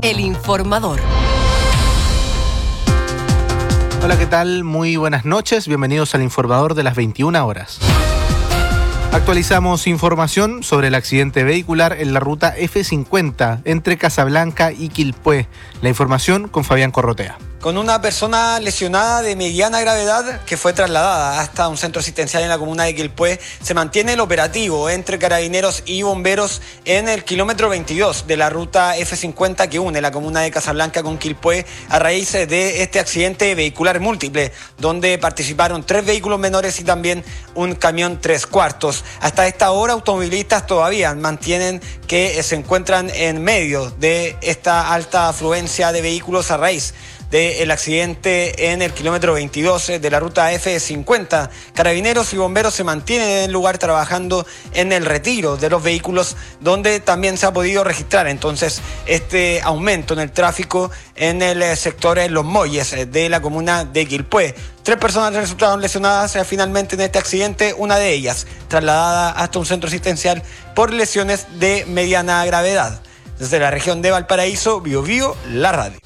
El Informador. Hola, ¿qué tal? Muy buenas noches. Bienvenidos al Informador de las 21 horas. Actualizamos información sobre el accidente vehicular en la ruta F50 entre Casablanca y Quilpué. La información con Fabián Corrotea. Con una persona lesionada de mediana gravedad que fue trasladada hasta un centro asistencial en la comuna de Quilpué, se mantiene el operativo entre carabineros y bomberos en el kilómetro 22 de la ruta F50 que une la comuna de Casablanca con Quilpué a raíz de este accidente vehicular múltiple, donde participaron 3 vehículos menores y también un camión 3/4. Hasta esta hora, automovilistas todavía mantienen que se encuentran en medio de esta alta afluencia de vehículos a raíz del accidente en el kilómetro 22 de la ruta F50. Carabineros y bomberos se mantienen en el lugar trabajando en el retiro de los vehículos, donde también se ha podido registrar entonces este aumento en el tráfico en el sector Los Molles de la comuna de Quilpué. 3 personas resultaron lesionadas finalmente en este accidente, una de ellas trasladada hasta un centro asistencial por lesiones de mediana gravedad. Desde la región de Valparaíso, Biobío, la radio.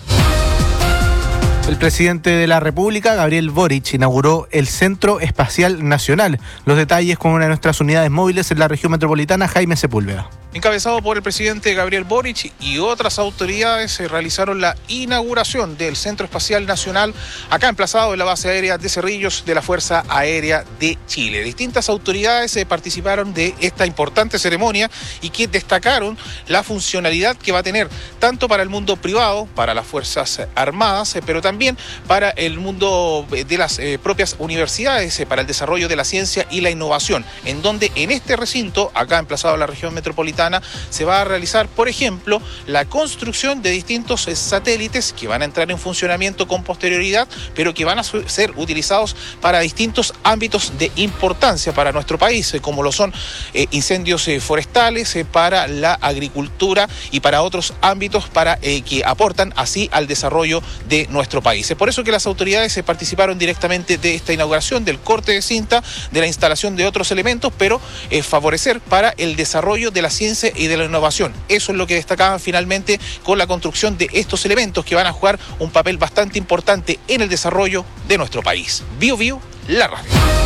El presidente de la República, Gabriel Boric, inauguró el Centro Espacial Nacional. Los detalles con una de nuestras unidades móviles en la región metropolitana, Jaime Sepúlveda. Encabezado por el presidente Gabriel Boric y otras autoridades, se realizaron la inauguración del Centro Espacial Nacional, acá emplazado en la base aérea de Cerrillos de la Fuerza Aérea de Chile. Distintas autoridades participaron de esta importante ceremonia y que destacaron la funcionalidad que va a tener tanto para el mundo privado, para las Fuerzas Armadas, pero también para el mundo de las propias universidades, para el desarrollo de la ciencia y la innovación, en donde en este recinto, acá emplazado en la región metropolitana, se va a realizar, por ejemplo, la construcción de distintos satélites que van a entrar en funcionamiento con posterioridad, pero que van a ser utilizados para distintos ámbitos de importancia para nuestro país, como lo son incendios forestales, para la agricultura y para otros ámbitos que aportan así al desarrollo de nuestro país. Es por eso que las autoridades participaron directamente de esta inauguración, del corte de cinta, de la instalación de otros elementos, pero favorecer para el desarrollo de la ciencia y de la innovación. Eso es lo que destacaban finalmente con la construcción de estos elementos que van a jugar un papel bastante importante en el desarrollo de nuestro país. Biobío, la radio.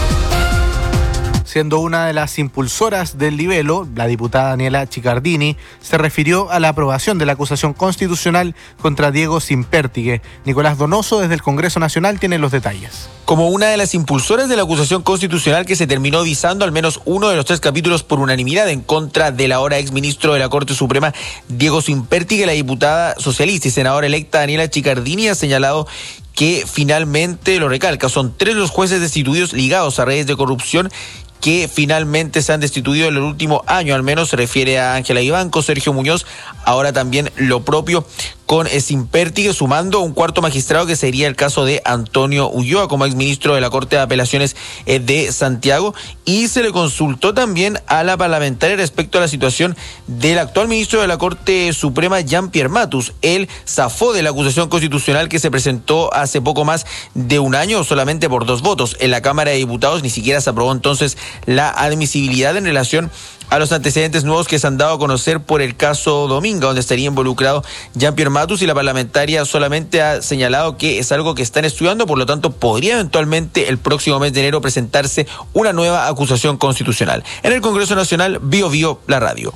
Siendo una de las impulsoras del libelo, la diputada Daniela Chicardini se refirió a la aprobación de la acusación constitucional contra Diego Simpértigue. Nicolás Donoso, desde el Congreso Nacional, tiene los detalles. Como una de las impulsoras de la acusación constitucional que se terminó visando al menos uno de los 3 capítulos por unanimidad en contra del ahora exministro de la Corte Suprema, Diego Simpértigue, la diputada socialista y senadora electa Daniela Chicardini ha señalado que finalmente, lo recalca, son 3 los jueces destituidos ligados a redes de corrupción que finalmente se han destituido en el último año, al menos se refiere a Ángela Ibanco, Sergio Muñoz, ahora también lo propio con Simpértigue, sumando un 4º magistrado que sería el caso de Antonio Ulloa como exministro de la Corte de Apelaciones de Santiago, y se le consultó también a la parlamentaria respecto a la situación del actual ministro de la Corte Suprema, Jean-Pierre Matus. Él zafó de la acusación constitucional que se presentó hace poco más de un año, solamente por 2 votos. En la Cámara de Diputados ni siquiera se aprobó entonces la admisibilidad en relación a los antecedentes nuevos que se han dado a conocer por el caso Dominga, donde estaría involucrado Jean-Pierre Matus, y la parlamentaria solamente ha señalado que es algo que están estudiando, por lo tanto podría eventualmente el próximo mes de enero presentarse una nueva acusación constitucional. En el Congreso Nacional, Biobío, la radio.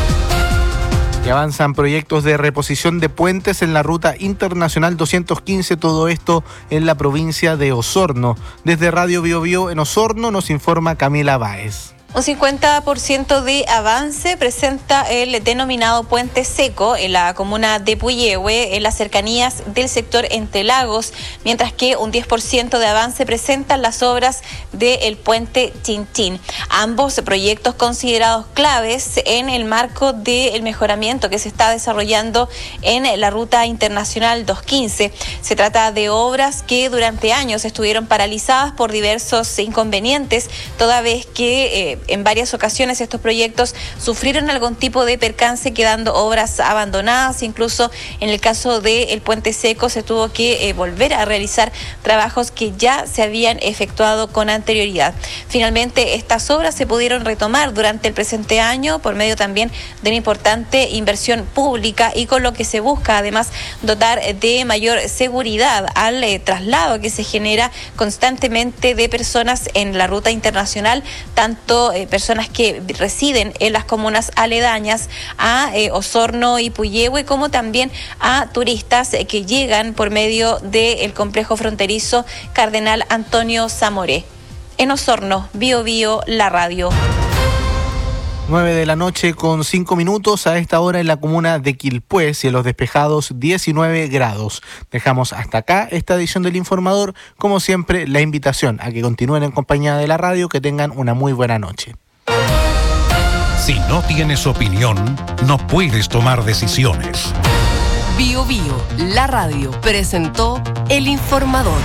Y avanzan proyectos de reposición de puentes en la ruta internacional 215, todo esto en la provincia de Osorno. Desde Radio Biobío en Osorno nos informa Camila Báez. Un 50% de avance presenta el denominado Puente Seco en la comuna de Puyehue, en las cercanías del sector Entre Lagos, mientras que un 10% de avance presentan las obras del Puente Chinchín. Ambos proyectos considerados claves en el marco del mejoramiento que se está desarrollando en la Ruta Internacional 215. Se trata de obras que durante años estuvieron paralizadas por diversos inconvenientes, toda vez que en varias ocasiones estos proyectos sufrieron algún tipo de percance, quedando obras abandonadas. Incluso en el caso del Puente Seco se tuvo que volver a realizar trabajos que ya se habían efectuado con anterioridad. Finalmente, estas obras se pudieron retomar durante el presente año por medio también de una importante inversión pública, y con lo que se busca además dotar de mayor seguridad al traslado que se genera constantemente de personas en la ruta internacional, tanto personas que residen en las comunas aledañas a Osorno y Puyehue, como también a turistas que llegan por medio del complejo fronterizo Cardenal Antonio Zamoré. En Osorno, Bio Bio, la radio. 9:05 p.m. A esta hora en la comuna de Quilpué, cielos despejados, 19 grados. Dejamos hasta acá esta edición del Informador. Como siempre, la invitación a que continúen en compañía de la radio, que tengan una muy buena noche. Si no tienes opinión, no puedes tomar decisiones. Bio Bio, la radio, presentó El Informador.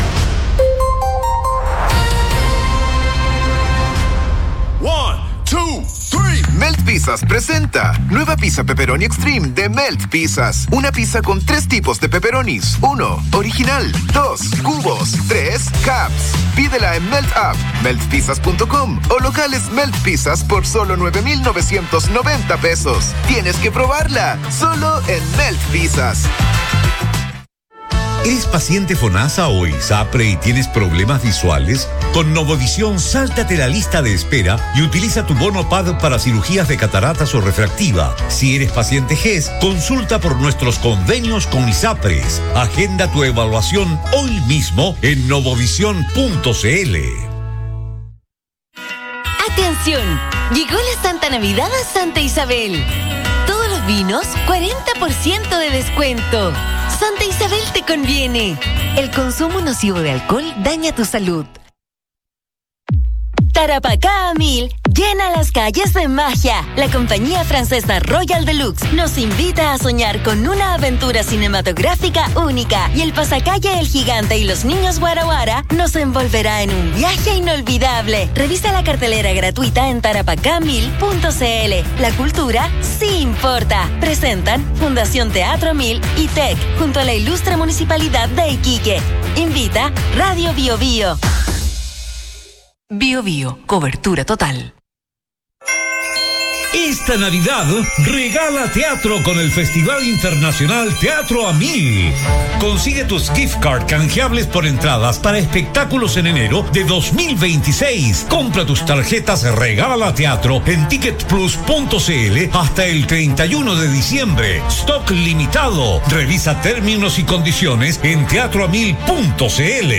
1, 2, 3. Melt Pizzas presenta nueva pizza pepperoni extreme de Melt Pizzas. Una pizza con 3 tipos de pepperonis. 1, original. 2, cubos. 3, cups. Pídela en Melt App, meltpizzas.com o locales Melt Pizzas por solo 9,990 pesos. Tienes que probarla, solo en Melt Pizzas. ¿Eres paciente FONASA o ISAPRE y tienes problemas visuales? Con Novovisión, sáltate la lista de espera y utiliza tu bono PAD para cirugías de cataratas o refractiva. Si eres paciente GES, consulta por nuestros convenios con ISAPRES. Agenda tu evaluación hoy mismo en novovision.cl. ¡Atención! Llegó la Santa Navidad a Santa Isabel. Todos los vinos, 40% de descuento. Santa Isabel te conviene. El consumo nocivo de alcohol daña tu salud. Tarapacá a 1000 llena las calles de magia. La compañía francesa Royal Deluxe nos invita a soñar con una aventura cinematográfica única, y el pasacalle El Gigante y los Niños Guara Guara nos envolverá en un viaje inolvidable. Revisa la cartelera gratuita en tarapacá1000.cl. La cultura sí importa. Presentan Fundación Teatro 1000 y TEC junto a la ilustre Municipalidad de Iquique. Invita Radio Bio Bio. Bio Bio, cobertura total. Esta Navidad regala teatro con el Festival Internacional Teatro a 1000. Consigue tus gift card canjeables por entradas para espectáculos en enero de 2026. Compra tus tarjetas Regala Teatro en ticketplus.cl hasta el 31 de diciembre. Stock limitado. Revisa términos y condiciones en teatroa1000.cl.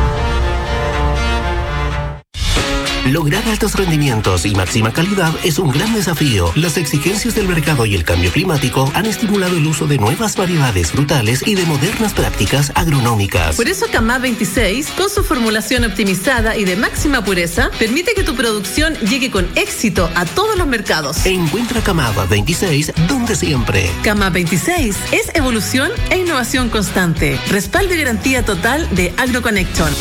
Lograr altos rendimientos y máxima calidad es un gran desafío. Las exigencias del mercado y el cambio climático han estimulado el uso de nuevas variedades frutales y de modernas prácticas agronómicas. Por eso Camá 26, con su formulación optimizada y de máxima pureza, permite que tu producción llegue con éxito a todos los mercados. Encuentra Camá 26 donde siempre. Camá 26 es evolución e innovación constante. Respaldo y garantía total de AgroConnection.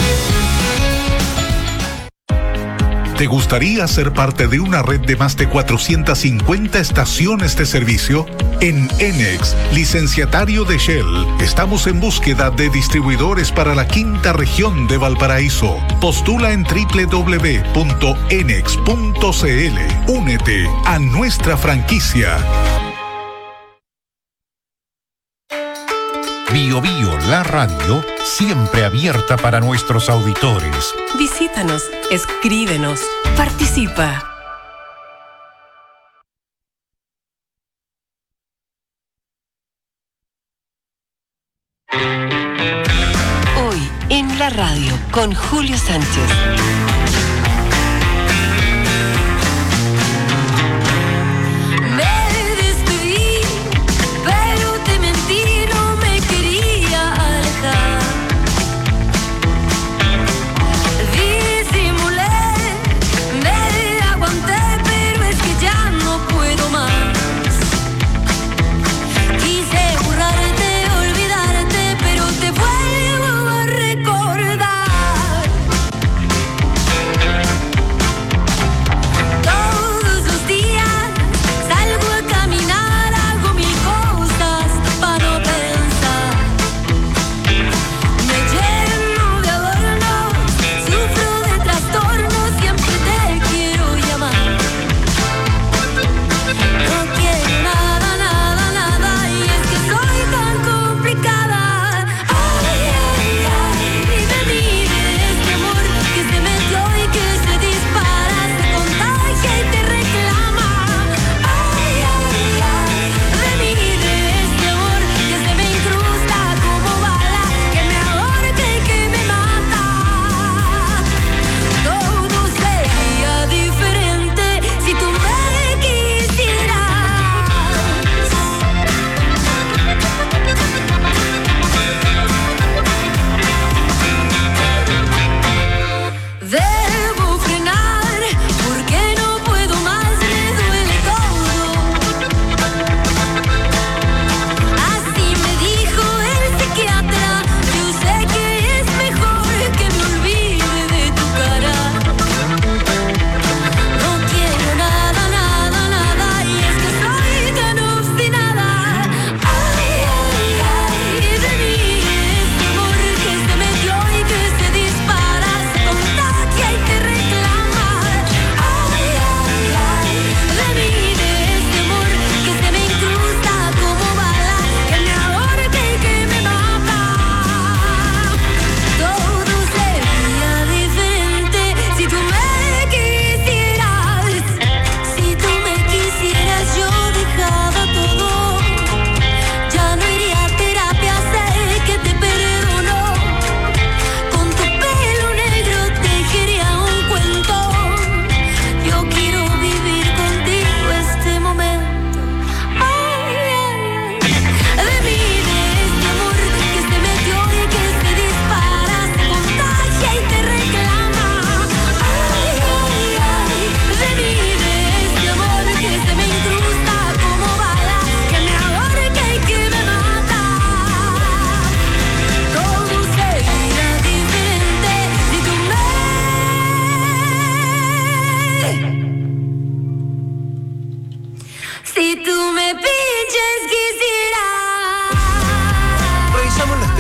¿Te gustaría ser parte de una red de más de 450 estaciones de servicio? En Enex, licenciatario de Shell, estamos en búsqueda de distribuidores para la 5ª región de Valparaíso. Postula en www.enex.cl. Únete a nuestra franquicia. Bio Bio, la radio, siempre abierta para nuestros auditores. Visítanos, escríbenos, participa. Hoy en la radio con Julio Sánchez.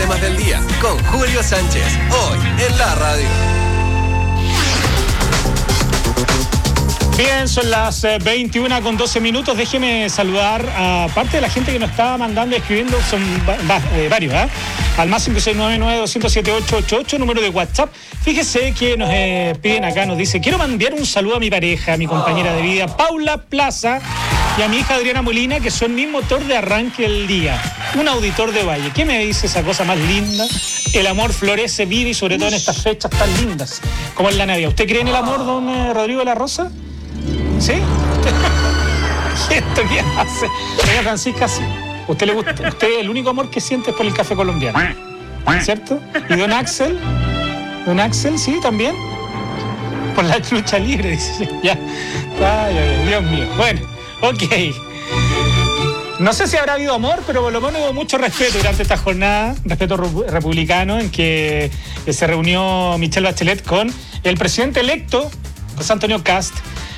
temas del día con Julio Sánchez, hoy en la radio. Bien, son las 21:12. Déjeme saludar a parte de la gente que nos está mandando y escribiendo, son varios, al más 569-9207-888, número de WhatsApp. Fíjese que nos piden acá, nos dice: quiero enviar un saludo a mi pareja, a mi compañera de vida, Paula Plaza, y a mi hija Adriana Molina, que son mi motor de arranque del día. Un auditor de Valle. ¿Qué me dice esa cosa más linda? El amor florece, vive, y sobre todo en estas fechas tan lindas como en la Navidad. ¿Usted cree en el amor, don Rodrigo de la Rosa? ¿Sí? ¿Esto qué hace? Doña Francisca, sí. ¿Usted le gusta? Usted el único amor que siente es por el café colombiano, ¿cierto? ¿Y don Axel? ¿Don Axel, sí, también? Por la lucha libre, dice. Ya. Ay, Dios mío. Bueno, ok. No sé si habrá habido amor, pero por lo menos hubo mucho respeto durante esta jornada, respeto republicano, en que se reunió Michelle Bachelet con el presidente electo, José Antonio Kast.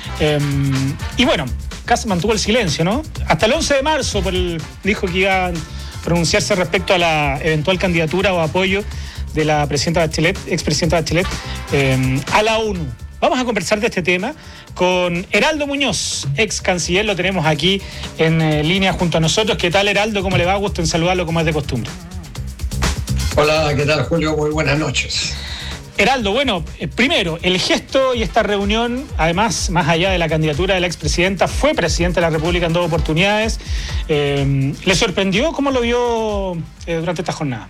Y bueno, Kast mantuvo el silencio, ¿no? Hasta el 11 de marzo dijo que iba a pronunciarse respecto a la eventual candidatura o apoyo de la presidenta Bachelet, expresidenta Bachelet, a la ONU. Vamos a conversar de este tema con Heraldo Muñoz, ex canciller. Lo tenemos aquí en línea junto a nosotros. ¿Qué tal, Heraldo? ¿Cómo le va? Gusto en saludarlo como es de costumbre. Hola, ¿qué tal, Julio? Muy buenas noches. Heraldo, bueno, primero, el gesto y esta reunión, además, más allá de la candidatura de la expresidenta, fue presidenta de la República en 2 oportunidades. ¿Le sorprendió? ¿Cómo lo vio durante esta jornada?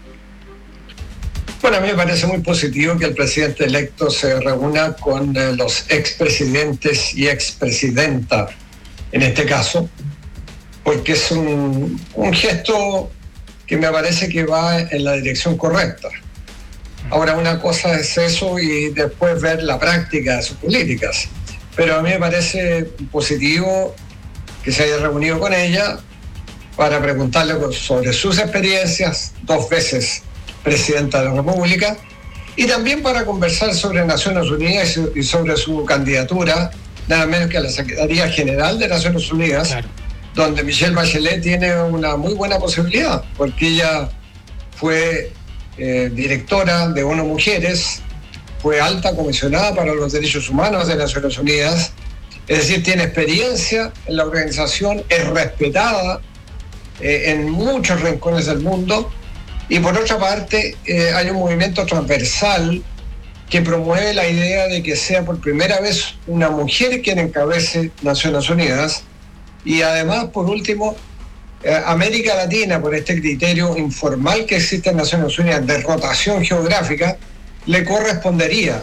Bueno, a mí me parece muy positivo que el presidente electo se reúna con los expresidentes y expresidenta, en este caso, porque es un gesto que me parece que va en la dirección correcta. Ahora, una cosa es eso y después ver la práctica de sus políticas. Pero a mí me parece positivo que se haya reunido con ella para preguntarle sobre sus experiencias, 2 veces presidenta de la República, y también para conversar sobre Naciones Unidas y sobre su candidatura, nada menos que a la Secretaría General de Naciones Unidas, claro, donde Michelle Bachelet tiene una muy buena posibilidad, porque ella fue directora de ONU Mujeres, fue alta comisionada para los derechos humanos de Naciones Unidas, es decir, tiene experiencia en la organización, es respetada en muchos rincones del mundo, y por otra parte hay un movimiento transversal que promueve la idea de que sea por primera vez una mujer quien encabece Naciones Unidas, y además, por último, América Latina, por este criterio informal que existe en Naciones Unidas de rotación geográfica, le correspondería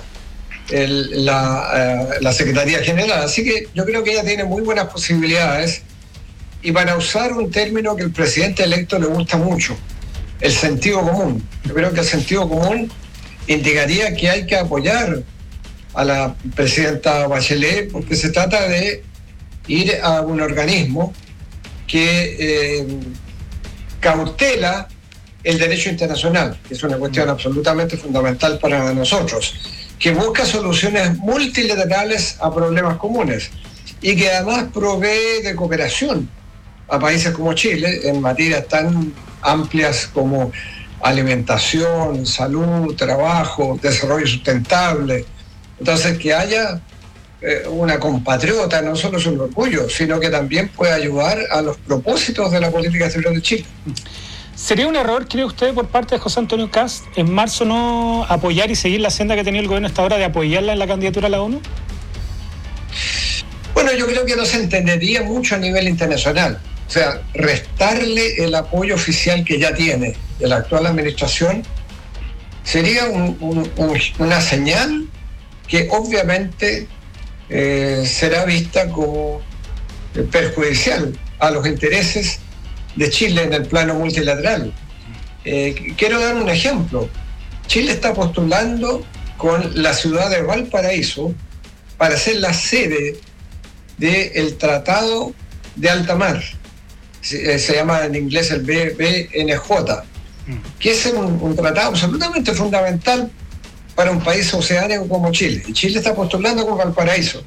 la Secretaría General. Así que yo creo que ella tiene muy buenas posibilidades, y para usar un término que al presidente electo le gusta mucho, el sentido común. Yo creo que el sentido común indicaría que hay que apoyar a la presidenta Bachelet, porque se trata de ir a un organismo que cautela el derecho internacional, que es una cuestión absolutamente fundamental para nosotros, que busca soluciones multilaterales a problemas comunes y que además provee de cooperación a países como Chile en materias tan amplias como alimentación, salud, trabajo, desarrollo sustentable. Entonces, que haya una compatriota no solo es un orgullo, sino que también puede ayudar a los propósitos de la política exterior de Chile. ¿Sería un error, cree usted, por parte de José Antonio Kast en marzo no apoyar y seguir la senda que ha tenido el gobierno hasta ahora de apoyarla en la candidatura a la ONU? Bueno, yo creo que no se entendería mucho a nivel internacional. O sea, restarle el apoyo oficial que ya tiene de la actual administración sería una señal que obviamente será vista como perjudicial a los intereses de Chile en el plano multilateral. Quiero dar un ejemplo. Chile está postulando con la ciudad de Valparaíso para ser la sede del Tratado de Alta Mar. Se llama en inglés el BNJ, que es un tratado absolutamente fundamental para un país oceánico como Chile. Y Chile está postulando con Valparaíso.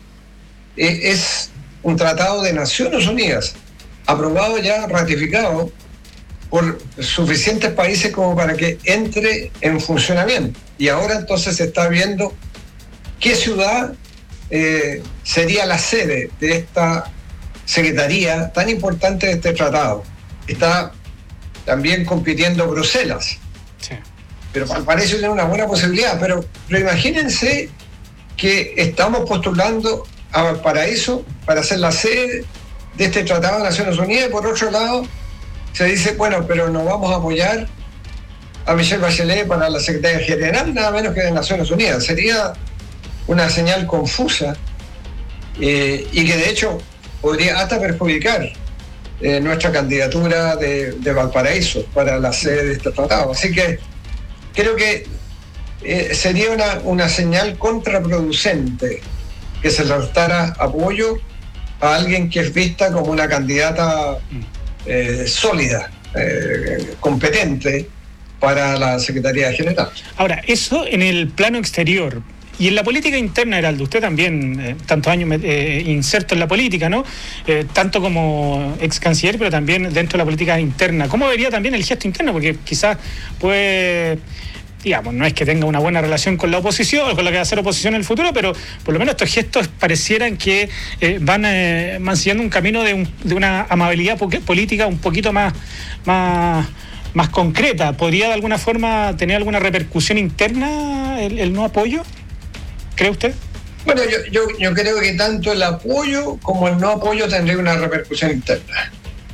Es un tratado de Naciones Unidas, aprobado ya, ratificado por suficientes países como para que entre en funcionamiento. Y ahora entonces se está viendo qué ciudad sería la sede de esta secretaría tan importante de este tratado. Está también compitiendo Bruselas. Sí. Pero parece tener una buena posibilidad. Pero imagínense que estamos postulando a Valparaíso para ser la sede de este tratado de Naciones Unidas, y por otro lado se dice, bueno, pero no vamos a apoyar a Michelle Bachelet para la Secretaría General, nada menos que de Naciones Unidas. Sería una señal confusa y que de hecho podría hasta perjudicar nuestra candidatura de Valparaíso para la sede de este tratado. Así que creo que sería una señal contraproducente que se le restara apoyo a alguien que es vista como una candidata sólida, competente para la Secretaría General. Ahora, eso en el plano exterior. Y en la política interna, Heraldo, usted también, tantos años inserto en la política, ¿no? Tanto como ex canciller, pero también dentro de la política interna. ¿Cómo vería también el gesto interno? Porque quizás puede, digamos, no es que tenga una buena relación con la oposición, con la que va a ser oposición en el futuro, pero por lo menos estos gestos parecieran que van siguiendo un camino de una amabilidad política un poquito más concreta. ¿Podría de alguna forma tener alguna repercusión interna el no apoyo? ¿Cree usted? Bueno, yo creo que tanto el apoyo como el no apoyo tendría una repercusión interna.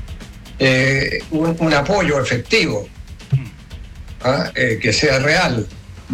Un apoyo efectivo, que sea real.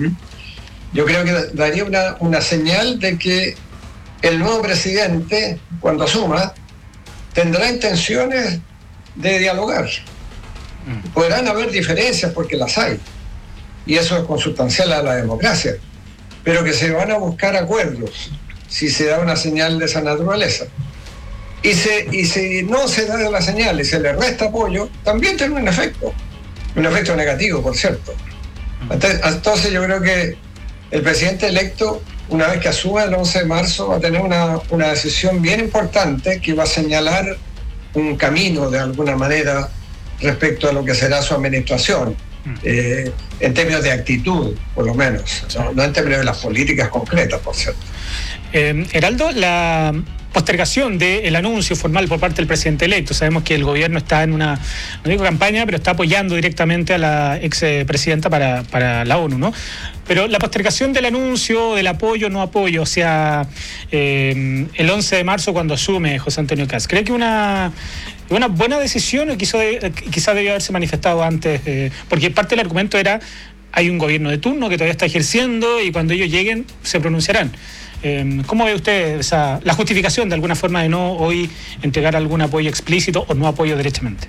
Yo creo que daría una señal de que el nuevo presidente, cuando asuma, tendrá intenciones de dialogar. Podrán haber diferencias porque las hay, y eso es consustancial a la democracia, pero que se van a buscar acuerdos si se da una señal de esa naturaleza. Y si no se da la señal y se le resta apoyo, también tiene un efecto negativo, por cierto. Entonces yo creo que el presidente electo, una vez que asuma el 11 de marzo, va a tener una decisión bien importante que va a señalar un camino de alguna manera respecto a lo que será su administración, en términos de actitud, por lo menos, no en términos de las políticas concretas, por cierto. Heraldo, la postergación del anuncio formal por parte del presidente electo. Sabemos que el gobierno está en una, no digo campaña, pero está apoyando directamente a la expresidenta para la ONU, ¿no? Pero la postergación del anuncio, del apoyo, no apoyo, o sea, el 11 de marzo cuando asume José Antonio Kast, ¿cree que una buena decisión o quizá debió haberse manifestado antes? Porque parte del argumento era, hay un gobierno de turno que todavía está ejerciendo y cuando ellos lleguen se pronunciarán. ¿Cómo ve usted la justificación de alguna forma de no hoy entregar algún apoyo explícito o no apoyo derechamente?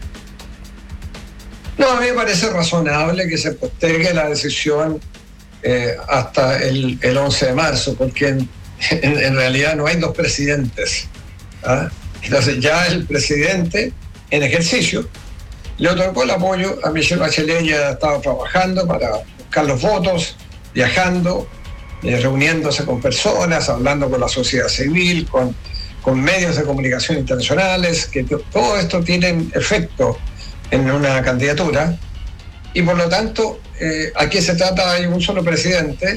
No, a mí me parece razonable que se postergue la decisión hasta el 11 de marzo, porque en realidad no hay dos presidentes. Entonces ya el presidente en ejercicio le otorgó el apoyo a Michelle Bachelet. Ya ha estado trabajando para buscar los votos, viajando, reuniéndose con personas, hablando con la sociedad civil, con medios de comunicación internacionales, que todo esto tiene efecto en una candidatura, y por lo tanto aquí se trata de un solo presidente,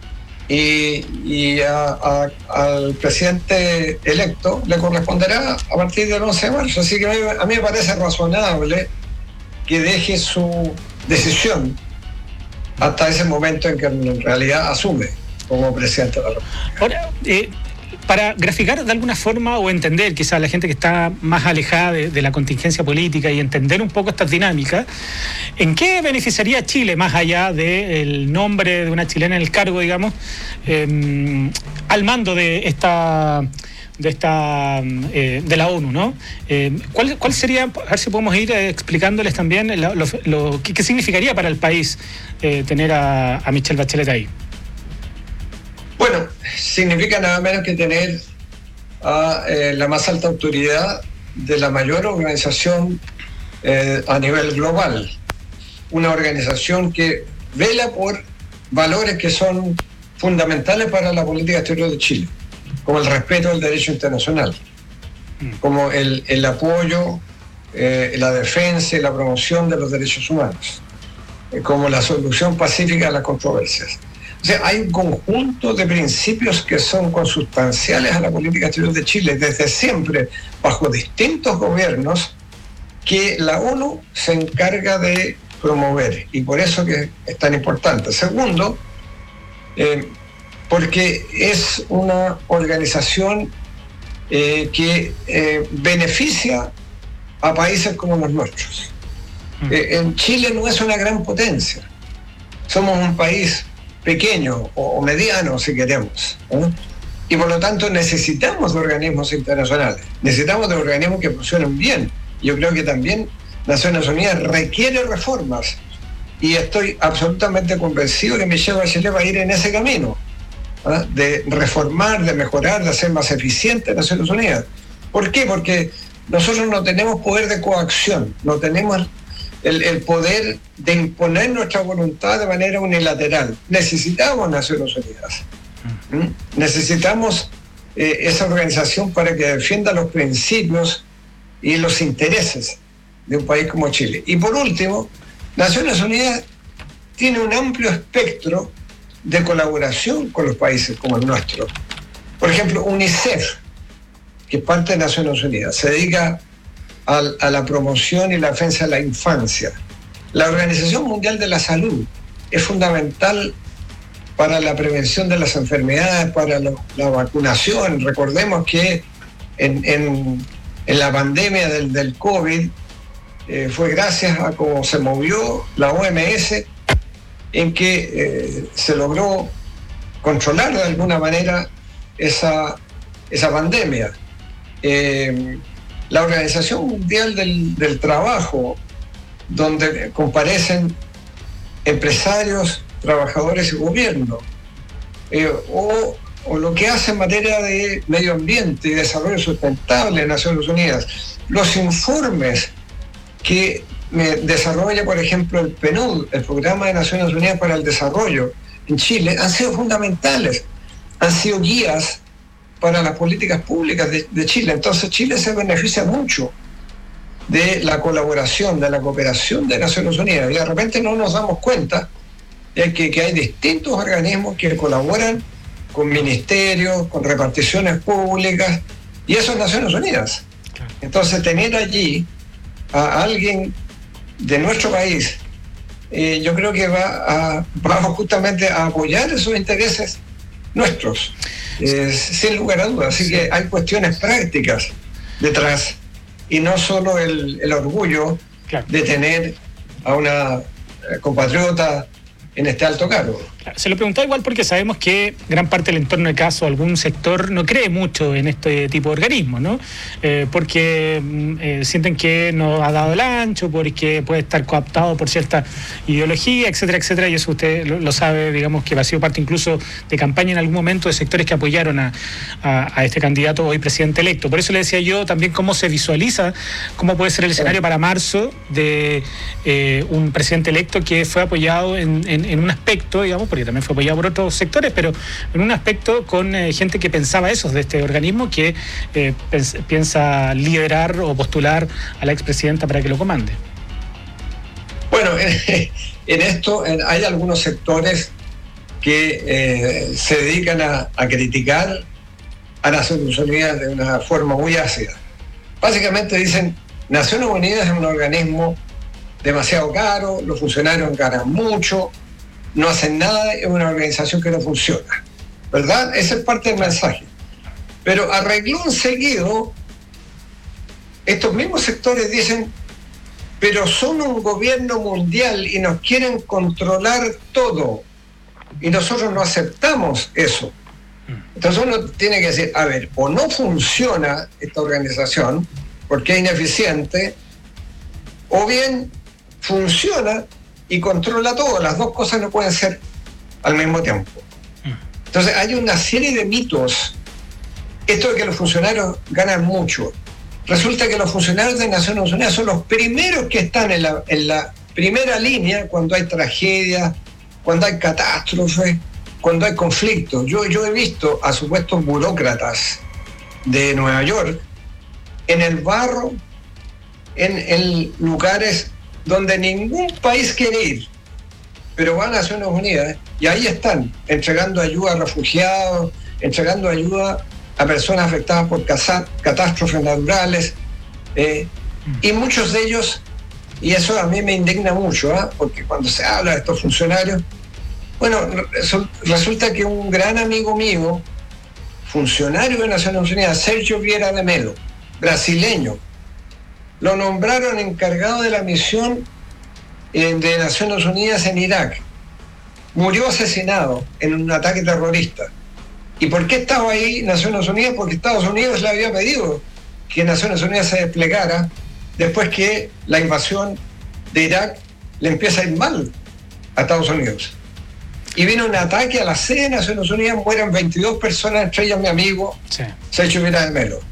y al presidente electo le corresponderá a partir del 11 de marzo. Así que a mí me parece razonable que deje su decisión hasta ese momento en que en realidad asume como presidente de la República. Ahora, para graficar de alguna forma o entender quizás a la gente que está más alejada de la contingencia política y entender un poco estas dinámicas, ¿en qué beneficiaría a Chile, más allá del nombre de una chilena en el cargo, digamos, al mando de la ONU, ¿no? ¿Cuál sería, a ver si podemos ir explicándoles también qué significaría para el país tener a Michelle Bachelet ahí? Bueno, significa nada menos que tener a la más alta autoridad de la mayor organización a nivel global. Una organización que vela por valores que son fundamentales para la política exterior de Chile, como el respeto al derecho internacional, como el apoyo la defensa y la promoción de los derechos humanos, como la solución pacífica a las controversias. O sea, hay un conjunto de principios que son consustanciales a la política exterior de Chile desde siempre, bajo distintos gobiernos, que la ONU se encarga de promover, y por eso que es tan importante. Segundo, porque es una organización que beneficia a países como los nuestros. En Chile no es una gran potencia, somos un país pequeño o mediano, si queremos, y por lo tanto necesitamos de organismos internacionales, necesitamos de organismos que funcionen bien. Yo creo que también Naciones Unidas requiere reformas, y estoy absolutamente convencido que Michelle Bachelet va a ir en ese camino, de reformar, de mejorar, de hacer más eficiente Naciones Unidas. ¿Por qué? Porque nosotros no tenemos poder de coacción, no tenemos el poder de imponer nuestra voluntad de manera unilateral. Necesitamos Naciones Unidas. Necesitamos esa organización para que defienda los principios y los intereses de un país como Chile. Y por último, Naciones Unidas tiene un amplio espectro de colaboración con los países como el nuestro. Por ejemplo, UNICEF, que es parte de Naciones Unidas, se dedica a la promoción y la defensa de la infancia. La Organización Mundial de la Salud es fundamental para la prevención de las enfermedades, para la vacunación. Recordemos que en la pandemia del COVID fue gracias a cómo se movió la OMS en que se logró controlar de alguna manera esa pandemia. La Organización Mundial del Trabajo, donde comparecen empresarios, trabajadores y gobierno, o lo que hace en materia de medio ambiente y desarrollo sustentable en Naciones Unidas, los informes que desarrolla, por ejemplo, el PNUD, el Programa de Naciones Unidas para el Desarrollo en Chile, han sido fundamentales, han sido guías para las políticas públicas de Chile. Entonces Chile se beneficia mucho de la colaboración, de la cooperación de Naciones Unidas, y de repente no nos damos cuenta de que hay distintos organismos que colaboran con ministerios, con reparticiones públicas, y eso es Naciones Unidas. Entonces tener allí a alguien de nuestro país, yo creo que va justamente a apoyar esos intereses nuestros, sin lugar a dudas. Así que hay cuestiones prácticas detrás, y no solo el orgullo de tener a una compatriota en este alto cargo. Se lo preguntaba igual porque sabemos que gran parte del entorno de caso, algún sector no cree mucho en este tipo de organismos, ¿no? Porque sienten que no ha dado el ancho, porque puede estar cooptado por cierta ideología, etcétera, etcétera, y eso usted lo sabe, digamos que ha sido parte incluso de campaña en algún momento de sectores que apoyaron a este candidato hoy presidente electo. Por eso le decía yo también cómo se visualiza, cómo puede ser el escenario para marzo de un presidente electo que fue apoyado en un aspecto, digamos, porque también fue apoyado por otros sectores, pero en un aspecto con gente que pensaba eso de este organismo, que piensa liderar o postular a la expresidenta para que lo comande. Bueno, en esto hay algunos sectores que se dedican a criticar a Naciones Unidas de una forma muy ácida. Básicamente dicen, Naciones Unidas es un organismo demasiado caro, los funcionarios ganan mucho, no hacen nada, es una organización que no funciona, ¿verdad? Esa es parte del mensaje. Pero a renglón seguido, estos mismos sectores dicen, pero son un gobierno mundial y nos quieren controlar todo, y nosotros no aceptamos eso. Entonces uno tiene que decir, a ver, o no funciona esta organización porque es ineficiente, o bien funciona y controla todo. Las dos cosas no pueden ser al mismo tiempo. Entonces hay una serie de mitos. Esto de que los funcionarios ganan mucho. Resulta que los funcionarios de Naciones Unidas son los primeros que están en la primera línea cuando hay tragedias, cuando hay catástrofes, cuando hay conflictos. Yo he visto a supuestos burócratas de Nueva York en el barro, en lugares donde ningún país quiere ir, pero van a Naciones Unidas y ahí están, entregando ayuda a refugiados, entregando ayuda a personas afectadas por catástrofes naturales, y muchos de ellos, y eso a mí me indigna mucho, porque cuando se habla de estos funcionarios, bueno, resulta que un gran amigo mío, funcionario de Naciones Unidas, Sergio Vieira de Mello, brasileño, lo nombraron encargado de la misión de Naciones Unidas en Irak. Murió asesinado en un ataque terrorista. ¿Y por qué estaba ahí Naciones Unidas? Porque Estados Unidos le había pedido que Naciones Unidas se desplegara después que la invasión de Irak le empieza a ir mal a Estados Unidos. Y vino un ataque a la sede de Naciones Unidas, mueren 22 personas, entre ellas mi amigo, Sergio Vieira de Mello.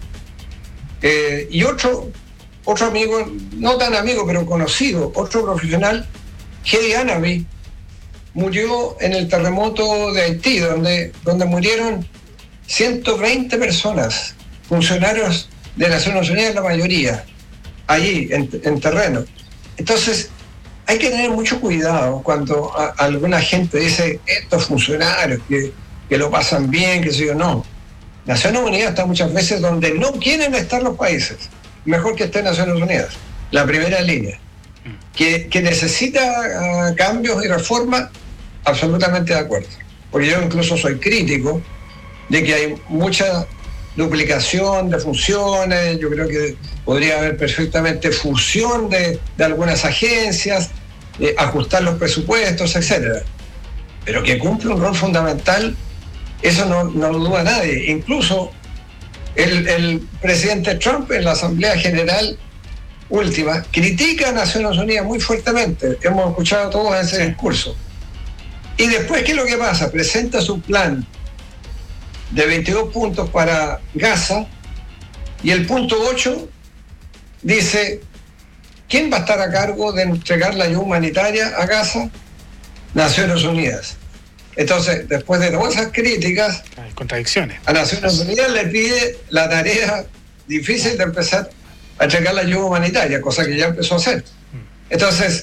Y otro amigo, no tan amigo, pero conocido, otro profesional, Hedy Anaby, murió en el terremoto de Haití, donde murieron 120 personas, funcionarios de Naciones Unidas, la mayoría, allí, en terreno. Entonces, hay que tener mucho cuidado cuando alguna gente dice, estos funcionarios que lo pasan bien, que sé yo, no. Naciones Unidas está muchas veces donde no quieren estar los países. Mejor que esté Naciones Unidas, la primera línea. Que necesita cambios y reformas, absolutamente de acuerdo. Porque yo incluso soy crítico de que hay mucha duplicación de funciones, yo creo que podría haber perfectamente fusión de algunas agencias, ajustar los presupuestos, etcétera. Pero que cumple un rol fundamental, eso no lo duda nadie. Incluso el presidente Trump en la Asamblea General última critica a Naciones Unidas muy fuertemente. Hemos escuchado todos ese discurso. Y después, ¿qué es lo que pasa? Presenta su plan de 22 puntos para Gaza y el punto 8 dice, ¿quién va a estar a cargo de entregar la ayuda humanitaria a Gaza? Naciones Unidas. Entonces, después de todas esas críticas, hay contradicciones. A Naciones Unidas le pide la tarea difícil de empezar a entregar la ayuda humanitaria, cosa que ya empezó a hacer. Entonces,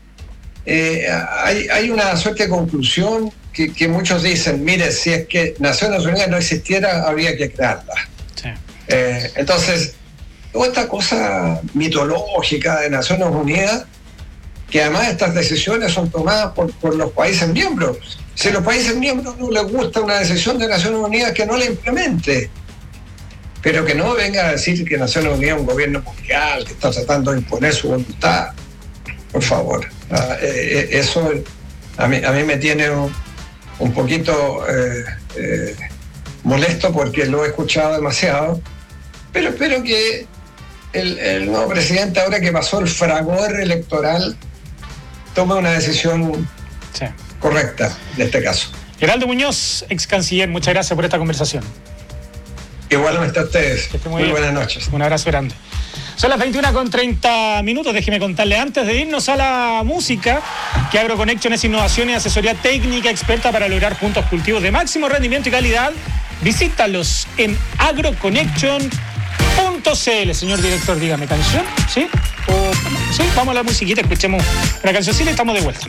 hay una suerte de conclusión que muchos dicen, mire, si es que Naciones Unidas no existiera, habría que crearla. Sí. Entonces, toda esta cosa mitológica de Naciones Unidas, que además estas decisiones son tomadas por los países miembros. Si a los países miembros no les gusta una decisión de Naciones Unidas, que no la implemente. Pero que no venga a decir que Naciones Unidas es un gobierno mundial, que está tratando de imponer su voluntad. Por favor. Eso a mí me tiene un poquito molesto porque lo he escuchado demasiado. Pero espero que el nuevo presidente, ahora que pasó el fragor electoral, tome una decisión correcta en este caso. Geraldo Muñoz, ex canciller, muchas gracias por esta conversación. Igualmente a ustedes. Muy buenas noches. Un abrazo grande. Son las 21:30. Déjeme contarle antes de irnos a la música que AgroConnection es innovación y asesoría técnica experta para lograr puntos cultivos de máximo rendimiento y calidad. Visítalos en agroconnection.cl. Señor director, dígame, ¿canción? ¿Sí? ¿Sí? Vamos a la musiquita, escuchemos una cancioncita y estamos de vuelta.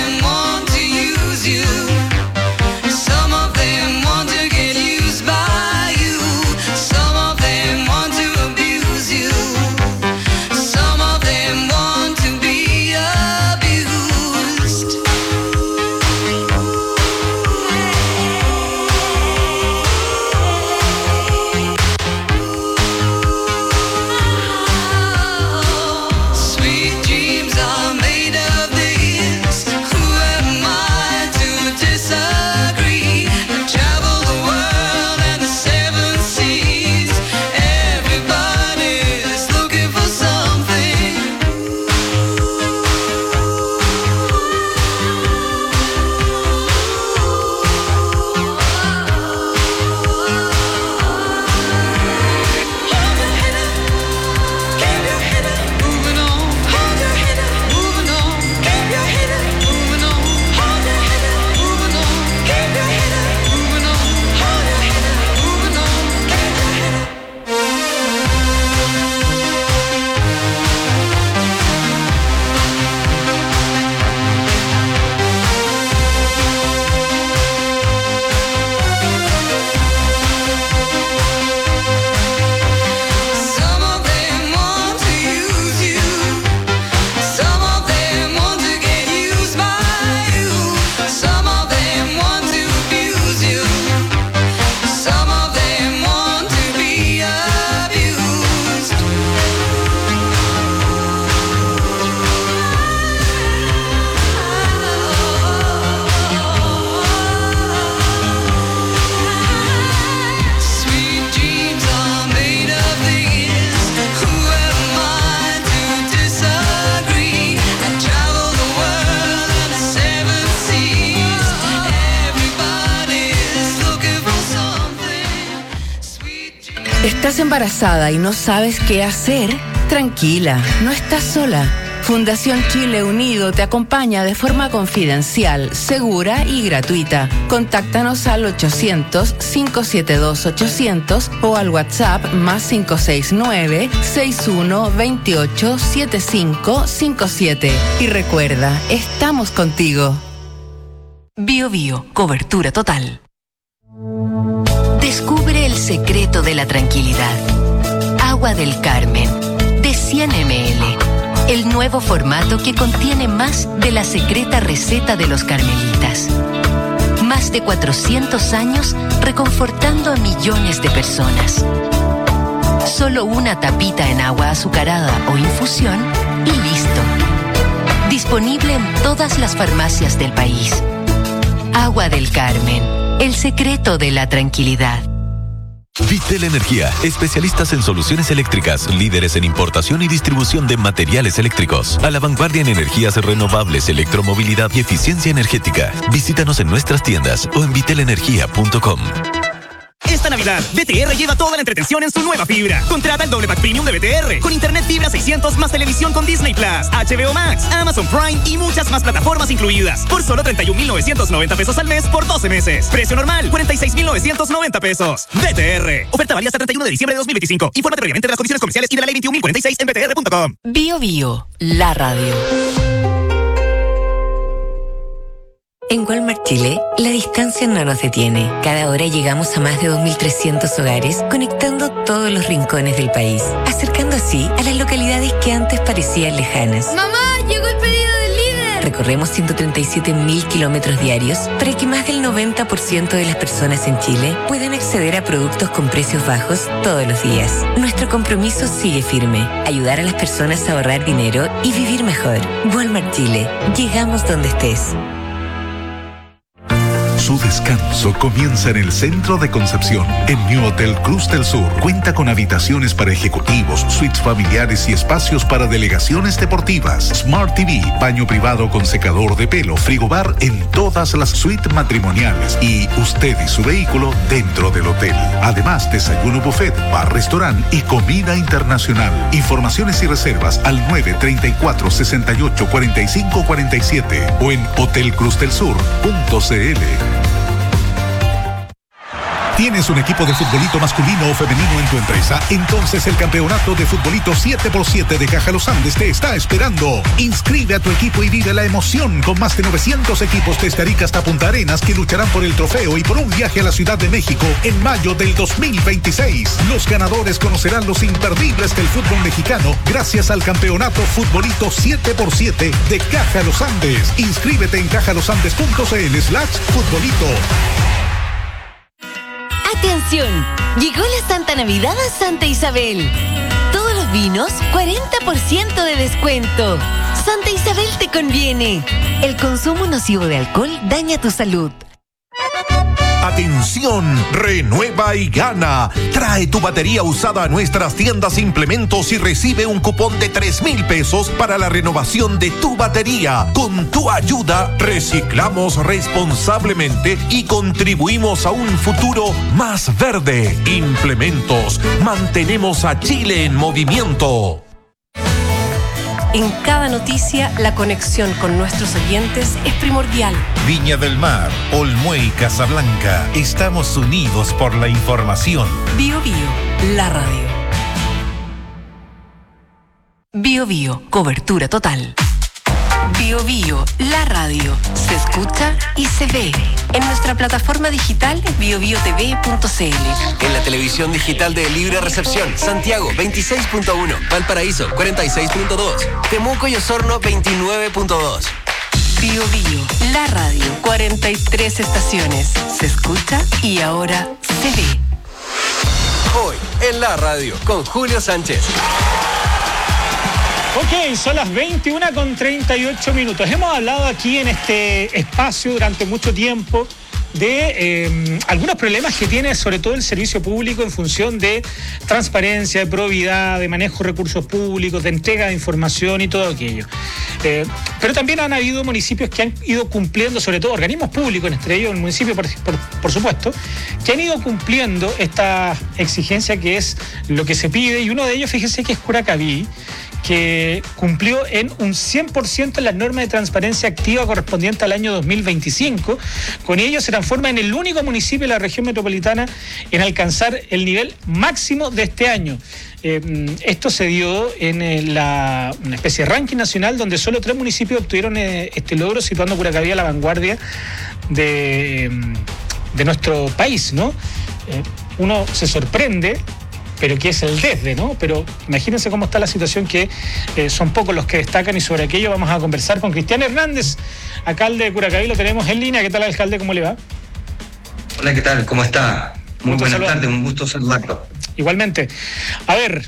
Some of them want to get used by ¿Estás embarazada y no sabes qué hacer? Tranquila, no estás sola. Fundación Chile Unido te acompaña de forma confidencial, segura y gratuita. Contáctanos al 800-572-800 o al WhatsApp +569 6128 7557. Y recuerda, estamos contigo. Bio Bio, cobertura total. Descubre el secreto de la tranquilidad. Agua del Carmen, de 100 ml. El nuevo formato que contiene más de la secreta receta de los carmelitas. Más de 400 años reconfortando a millones de personas. Solo una tapita en agua azucarada o infusión y listo. Disponible en todas las farmacias del país. Agua del Carmen, el secreto de la tranquilidad. Vitel Energía, especialistas en soluciones eléctricas, líderes en importación y distribución de materiales eléctricos. A la vanguardia en energías renovables, electromovilidad y eficiencia energética. Visítanos en nuestras tiendas o en vitelenergia.com. Esta Navidad, BTR lleva toda la entretención en su nueva fibra. Contrata el doble pack premium de BTR con internet fibra 600 más televisión con Disney Plus, HBO Max, Amazon Prime y muchas más plataformas incluidas. Por solo 31,990 pesos al mes por 12 meses. Precio normal, 46,990 pesos. BTR. Oferta válida hasta 31 de diciembre de 2025. Infórmate previamente de las condiciones comerciales y de la ley 21.046 en btr.com. Bio Bio, la radio. En Walmart Chile, la distancia no nos detiene. Cada hora llegamos a más de 2.300 hogares, conectando todos los rincones del país, acercando así a las localidades que antes parecían lejanas. ¡Mamá, llegó el pedido del líder! Recorremos 137.000 kilómetros diarios para que más del 90% de las personas en Chile puedan acceder a productos con precios bajos todos los días. Nuestro compromiso sigue firme: ayudar a las personas a ahorrar dinero y vivir mejor. Walmart Chile, llegamos donde estés. Su descanso comienza en el centro de Concepción. En New Hotel Cruz del Sur cuenta con habitaciones para ejecutivos, suites familiares y espacios para delegaciones deportivas. Smart TV, baño privado con secador de pelo, frigobar en todas las suites matrimoniales y usted y su vehículo dentro del hotel. Además, desayuno buffet, bar, restaurante y comida internacional. Informaciones y reservas al 934-684547 o en hotelcruzdelsur.cl. ¿Tienes un equipo de futbolito masculino o femenino en tu empresa? Entonces el campeonato de futbolito 7x7 de Caja Los Andes te está esperando. Inscribe a tu equipo y vive la emoción con más de 900 equipos desde Arica hasta Punta Arenas que lucharán por el trofeo y por un viaje a la Ciudad de México en mayo del 2026. Los ganadores conocerán los imperdibles del fútbol mexicano gracias al campeonato futbolito 7x7 de Caja Los Andes. Inscríbete en cajalosandes.cl/futbolito. ¡Atención! Llegó la Santa Navidad a Santa Isabel. Todos los vinos, 40% de descuento. Santa Isabel te conviene. El consumo nocivo de alcohol daña tu salud. Atención, renueva y gana. Trae tu batería usada a nuestras tiendas Implementos y recibe un cupón de 3,000 pesos para la renovación de tu batería. Con tu ayuda, reciclamos responsablemente y contribuimos a un futuro más verde. Implementos, mantenemos a Chile en movimiento. En cada noticia, la conexión con nuestros oyentes es primordial. Viña del Mar, Olmué y Casablanca. Estamos unidos por la información. Bio Bio, la radio. Bio Bio, cobertura total. Bio Bio, la radio. Se escucha y se ve. En nuestra plataforma digital biobiotv.cl. En la televisión digital de Libre Recepción, Santiago 26.1, Valparaíso 46.2, Temuco y Osorno 29.2. Bio Bio, la radio. 43 estaciones. Se escucha y ahora se ve. Hoy en la radio con Julio Sánchez. Ok, son las 21:38. Hemos hablado aquí en este espacio durante mucho tiempo de algunos problemas que tiene sobre todo el servicio público en función de transparencia, de probidad, de manejo de recursos públicos, de entrega de información y todo aquello. Pero también han habido municipios que han ido cumpliendo, sobre todo organismos públicos, entre ellos el municipio por supuesto, que han ido cumpliendo esta exigencia que es lo que se pide, y uno de ellos, fíjense que es Curacaví, que cumplió en un 100% en las normas de transparencia activa correspondiente al año 2025. Con ello se transforma en el único municipio de la región metropolitana en alcanzar el nivel máximo de este año. Esto se dio en una especie de ranking nacional donde solo 3 municipios obtuvieron este logro, situando Curacaví a la vanguardia de nuestro país, ¿no? Uno se sorprende, pero que es el desde, ¿no? Pero imagínense cómo está la situación, que son pocos los que destacan, y sobre aquello vamos a conversar con Cristian Hernández, alcalde de Curacaví. Lo tenemos en línea. ¿Qué tal, alcalde? ¿Cómo le va? Hola, ¿qué tal? ¿Cómo está? Muy buenas tardes, un gusto saludarlo. Igualmente. A ver,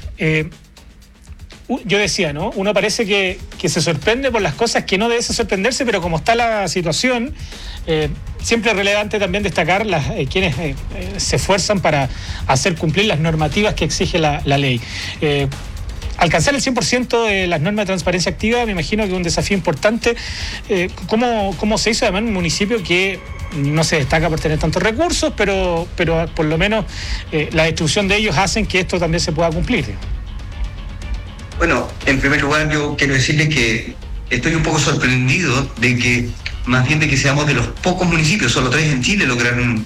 yo decía, ¿no? Uno parece que se sorprende por las cosas que no debe sorprenderse, pero como está la situación, siempre es relevante también destacar quienes se esfuerzan para hacer cumplir las normativas que exige la ley. Alcanzar el 100% de las normas de transparencia activa, me imagino que es un desafío importante. ¿Cómo se hizo además en un municipio que no se destaca por tener tantos recursos, pero por lo menos la distribución de ellos hacen que esto también se pueda cumplir? Bueno, en primer lugar yo quiero decirle que estoy un poco sorprendido de que, más bien de que seamos de los pocos municipios, solo 3 en Chile lograron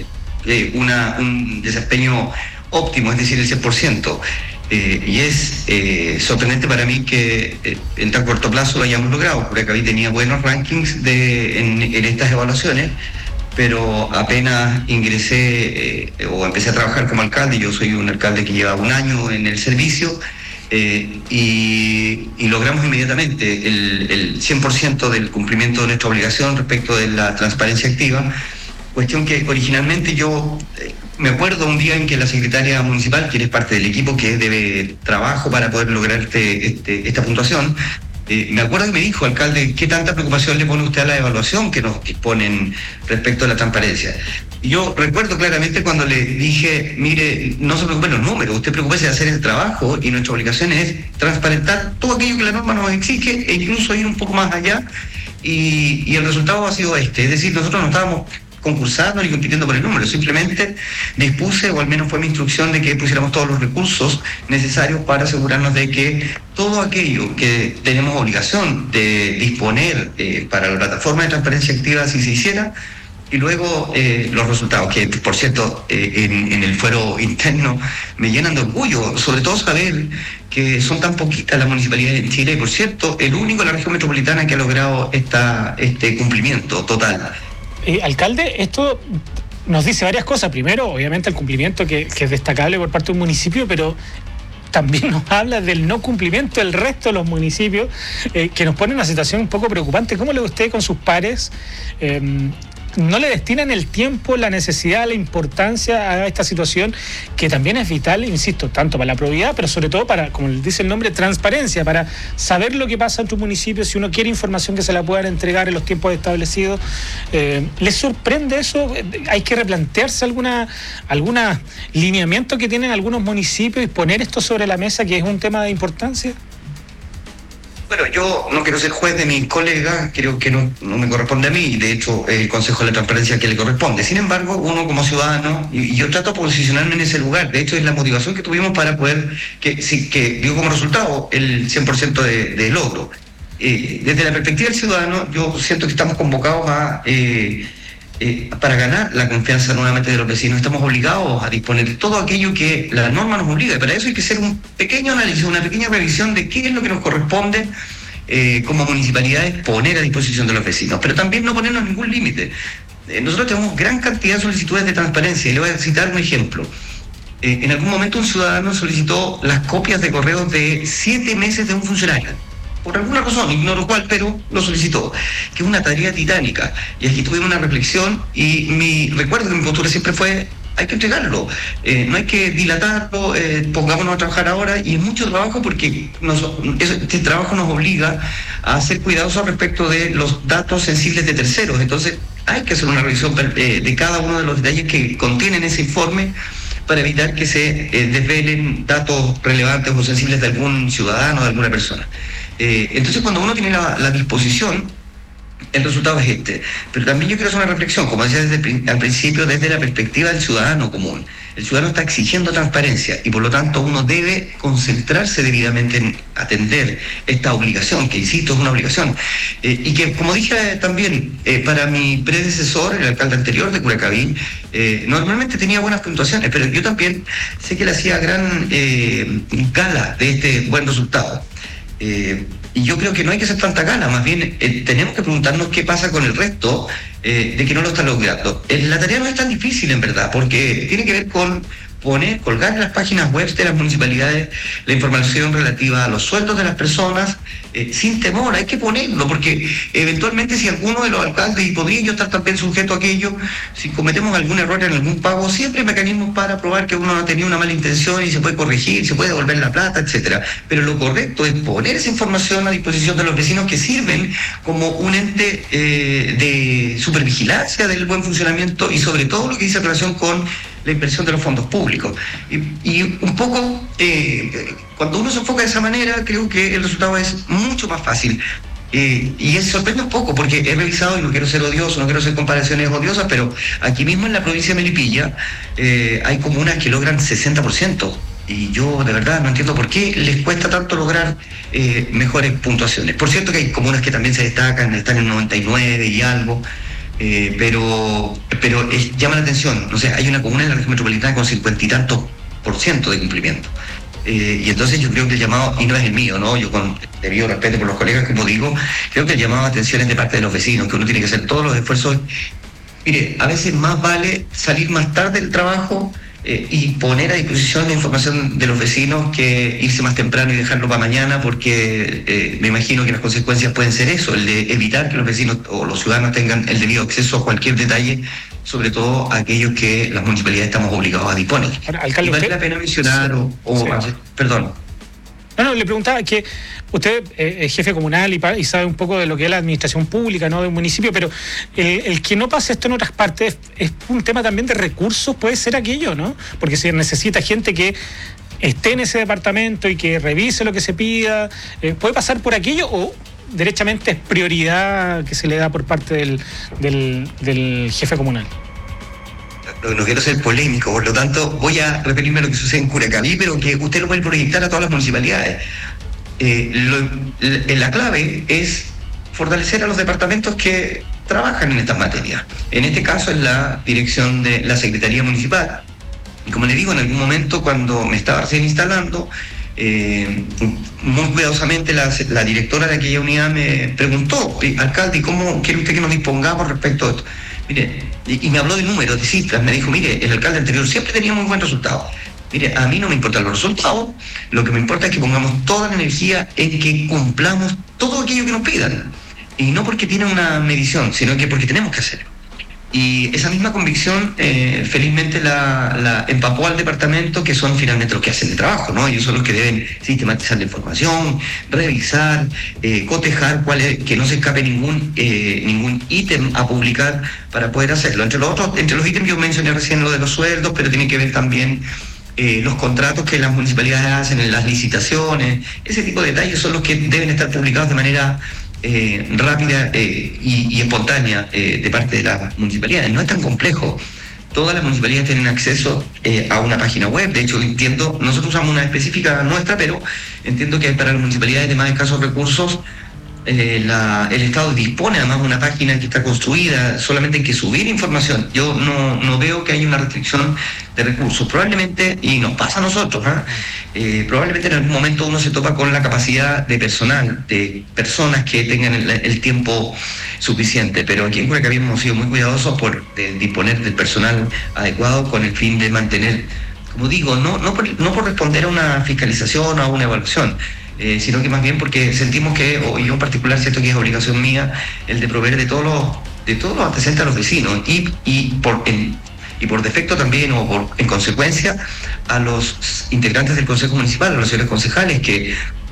un desempeño óptimo, es decir, el 100%. Y es sorprendente para mí que en tan corto plazo lo hayamos logrado. Curacaví tenía buenos rankings en estas evaluaciones, pero apenas ingresé o empecé a trabajar como alcalde. Yo soy un alcalde que lleva 1 año en el servicio, y logramos inmediatamente el 100% del cumplimiento de nuestra obligación respecto de la transparencia activa, cuestión que originalmente yo me acuerdo un día en que la secretaria municipal, quien es parte del equipo que debe trabajo para poder lograr esta puntuación, me acuerdo que me dijo: alcalde, ¿qué tanta preocupación le pone usted a la evaluación que nos ponen respecto a la transparencia? Y yo recuerdo claramente cuando le dije: mire, no se preocupe los números, usted preocúpese de hacer el trabajo, y nuestra obligación es transparentar todo aquello que la norma nos exige e incluso ir un poco más allá, y el resultado ha sido es decir, nosotros no estábamos concursando ni compitiendo por el número, simplemente dispuse, o al menos fue mi instrucción, de que pusiéramos todos los recursos necesarios para asegurarnos de que todo aquello que tenemos obligación de disponer para la plataforma de transparencia activa, si se hiciera, y luego los resultados, que por cierto en el fuero interno me llenan de orgullo, sobre todo saber que son tan poquitas las municipalidades en Chile, y por cierto, el único de la región metropolitana que ha logrado este cumplimiento total. Alcalde, esto nos dice varias cosas. Primero, obviamente, el cumplimiento que es destacable por parte de un municipio, pero también nos habla del no cumplimiento del resto de los municipios, que nos pone en una situación un poco preocupante. ¿Cómo le ve usted con sus pares? ¿No le destinan el tiempo, la necesidad, la importancia a esta situación, que también es vital, insisto, tanto para la probidad, pero sobre todo para, como dice el nombre, transparencia, para saber lo que pasa en tu municipio, si uno quiere información que se la puedan entregar en los tiempos establecidos? ¿Les sorprende eso? ¿Hay que replantearse alguna lineamiento que tienen algunos municipios y poner esto sobre la mesa, que es un tema de importancia? Bueno, yo no quiero ser juez de mis colegas, creo que no me corresponde a mí, y de hecho el Consejo de la Transparencia que le corresponde. Sin embargo, uno como ciudadano, y yo trato de posicionarme en ese lugar, de hecho es la motivación que tuvimos para poder, que dio como resultado el 100% de logro. Desde la perspectiva del ciudadano, yo siento que estamos convocados para ganar la confianza nuevamente de los vecinos. Estamos obligados a disponer de todo aquello que la norma nos obliga, y para eso hay que hacer un pequeño análisis, una pequeña revisión de qué es lo que nos corresponde como municipalidades poner a disposición de los vecinos, pero también no ponernos ningún límite. Nosotros tenemos gran cantidad de solicitudes de transparencia, y le voy a citar un ejemplo. En algún momento un ciudadano solicitó las copias de correos de 7 meses de un funcionario. Por alguna razón, ignoro cuál, pero lo solicitó, que es una tarea titánica. Y aquí tuvimos una reflexión, y recuerdo que mi postura siempre fue: hay que entregarlo, no hay que dilatarlo, pongámonos a trabajar ahora, y es mucho trabajo porque este trabajo nos obliga a ser cuidadosos respecto de los datos sensibles de terceros. Entonces, hay que hacer una revisión de cada uno de los detalles que contienen ese informe para evitar que se desvelen datos relevantes o sensibles de algún ciudadano o de alguna persona. Entonces, cuando uno tiene la disposición, el resultado es este. Pero también yo quiero hacer una reflexión, como decía al principio, desde la perspectiva del ciudadano común. El ciudadano está exigiendo transparencia y por lo tanto uno debe concentrarse debidamente en atender esta obligación, que insisto, es una obligación. Y que, como dije también, para mi predecesor, el alcalde anterior de Curacaví, normalmente tenía buenas puntuaciones, pero yo también sé que le hacía gran gala de este buen resultado. Y yo creo que no hay que hacer tanta gana, más bien tenemos que preguntarnos qué pasa con el resto de que no lo están logrando. La tarea no es tan difícil en verdad, porque tiene que ver con colgar en las páginas web de las municipalidades la información relativa a los sueldos de las personas, sin temor, hay que ponerlo, porque eventualmente si alguno de los alcaldes, y podría yo estar también sujeto a aquello, si cometemos algún error en algún pago, siempre hay mecanismos para probar que uno ha tenido una mala intención y se puede corregir, se puede devolver la plata, etcétera. Pero lo correcto es poner esa información a disposición de los vecinos que sirven como un ente de supervigilancia del buen funcionamiento y sobre todo lo que dice en relación con la inversión de los fondos públicos. Y un poco, cuando uno se enfoca de esa manera, creo que el resultado es mucho más fácil. Y sorprende un poco, porque he revisado, y no quiero ser odioso, no quiero hacer comparaciones odiosas, pero aquí mismo en la provincia de Melipilla hay comunas que logran 60%. Y yo de verdad no entiendo por qué les cuesta tanto lograr mejores puntuaciones. Por cierto que hay comunas que también se destacan, están en 99 y algo. Pero llama la atención, o sea, hay una comuna en la región metropolitana con 50 y tantos % de cumplimiento. Y entonces yo creo que el llamado, y no es el mío, ¿no? Yo con debido respeto por los colegas, como digo, creo que el llamado a atención es de parte de los vecinos, que uno tiene que hacer todos los esfuerzos. Mire, a veces más vale salir más tarde del trabajo y poner a disposición la información de los vecinos que irse más temprano y dejarlo para mañana, porque me imagino que las consecuencias pueden ser eso, el de evitar que los vecinos o los ciudadanos tengan el debido acceso a cualquier detalle, sobre todo a aquellos que las municipalidades estamos obligados a disponer. Ahora, alcalde, y vale la pena mencionar, sí. Perdón. No, le preguntaba que usted es jefe comunal y sabe un poco de lo que es la administración pública, ¿no?, de un municipio, pero el que no pase esto en otras partes es un tema también de recursos, puede ser aquello, ¿no? Porque se necesita gente que esté en ese departamento y que revise lo que se pida, ¿puede pasar por aquello o derechamente es prioridad que se le da por parte del jefe comunal? No quiero ser polémico, por lo tanto voy a referirme a lo que sucede en Curacaví, pero que usted lo puede proyectar a todas las municipalidades. La clave es fortalecer a los departamentos que trabajan en estas materias. En este caso es la dirección de la Secretaría Municipal. Y como le digo, en algún momento cuando me estaba recién instalando, muy cuidadosamente la directora de aquella unidad me preguntó: alcalde, ¿cómo quiere usted que nos dispongamos respecto a esto? Mire, y me habló de números, de cifras, me dijo: mire, el alcalde anterior siempre tenía muy buen resultado. Mire, a mí no me importan los resultados, lo que me importa es que pongamos toda la energía en que cumplamos todo aquello que nos pidan. Y no porque tiene una medición, sino que porque tenemos que hacerlo. Y esa misma convicción, felizmente, la empapó al departamento, que son finalmente los que hacen el trabajo, ¿no? Ellos son los que deben sistematizar la información, revisar, cotejar que no se escape ningún ítem a publicar para poder hacerlo. Entre los ítems yo mencioné recién lo de los sueldos, pero tiene que ver también los contratos que las municipalidades hacen en las licitaciones. Ese tipo de detalles son los que deben estar publicados de manera rápida y espontánea de parte de las municipalidades. No es tan complejo. Todas las municipalidades tienen acceso a una página web. De hecho, entiendo, nosotros usamos una específica nuestra, pero entiendo que para las municipalidades de más escasos recursos el Estado dispone además de una página que está construida, solamente hay que subir información. Yo no veo que haya una restricción de recursos. Probablemente, y nos pasa a nosotros, probablemente en algún momento uno se topa con la capacidad de personal, de personas que tengan el tiempo suficiente, pero aquí en Curacaví hemos sido muy cuidadosos por disponer del personal adecuado con el fin de mantener, como digo, no por responder a una fiscalización o a una evaluación, sino que más bien porque sentimos que, o yo en particular siento que es obligación mía, el de proveer de todos los antecedentes a los vecinos y por defecto también, en consecuencia, a los integrantes del Consejo Municipal, a los señores concejales, que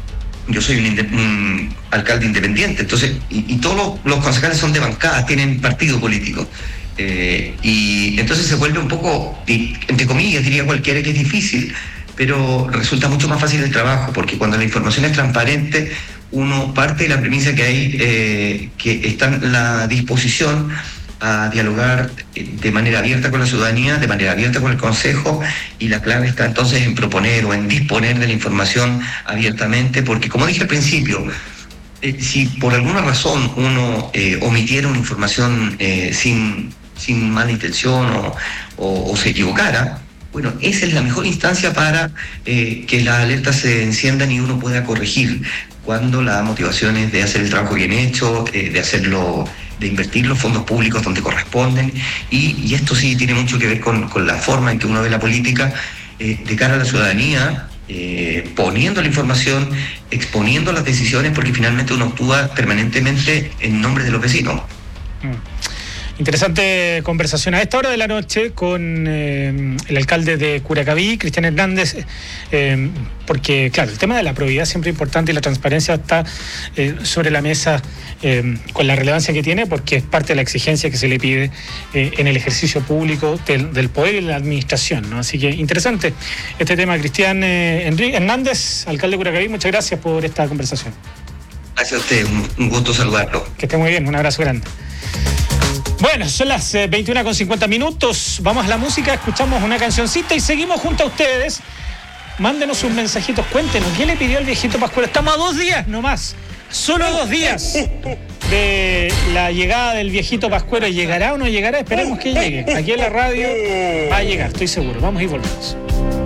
yo soy un alcalde independiente, entonces, y todos los concejales son de bancada, tienen partido político. Y entonces se vuelve un poco, entre comillas, diría cualquiera que es difícil, pero resulta mucho más fácil el trabajo, porque cuando la información es transparente, uno parte de la premisa que hay, que está en la disposición a dialogar de manera abierta con la ciudadanía, de manera abierta con el Consejo, y la clave está entonces en proponer o en disponer de la información abiertamente, porque como dije al principio, si por alguna razón uno omitiera una información sin mala intención o se equivocara, bueno, esa es la mejor instancia para que las alertas se enciendan y uno pueda corregir cuando la motivación es de hacer el trabajo bien hecho, de invertir los fondos públicos donde corresponden, y esto sí tiene mucho que ver con la forma en que uno ve la política de cara a la ciudadanía, poniendo la información, exponiendo las decisiones, porque finalmente uno actúa permanentemente en nombre de los vecinos. Interesante conversación a esta hora de la noche con el alcalde de Curacaví, Cristian Hernández, porque, claro, el tema de la probidad siempre es importante y la transparencia está sobre la mesa con la relevancia que tiene, porque es parte de la exigencia que se le pide en el ejercicio público del poder y de la administración, ¿no? Así que interesante este tema. Cristian Hernández, alcalde de Curacaví, muchas gracias por esta conversación. Gracias a usted, un gusto saludarlo. Que esté muy bien, un abrazo grande. Bueno, son las 21:50. Vamos a la música, escuchamos una cancioncita y seguimos junto a ustedes. Mándenos sus mensajitos, cuéntenos, ¿qué le pidió el viejito Pascuero? Estamos a 2 días nomás, solo 2 días de la llegada del viejito Pascuero. ¿Llegará o no llegará? Esperemos que llegue. Aquí en la radio va a llegar, estoy seguro. Vamos y volvemos.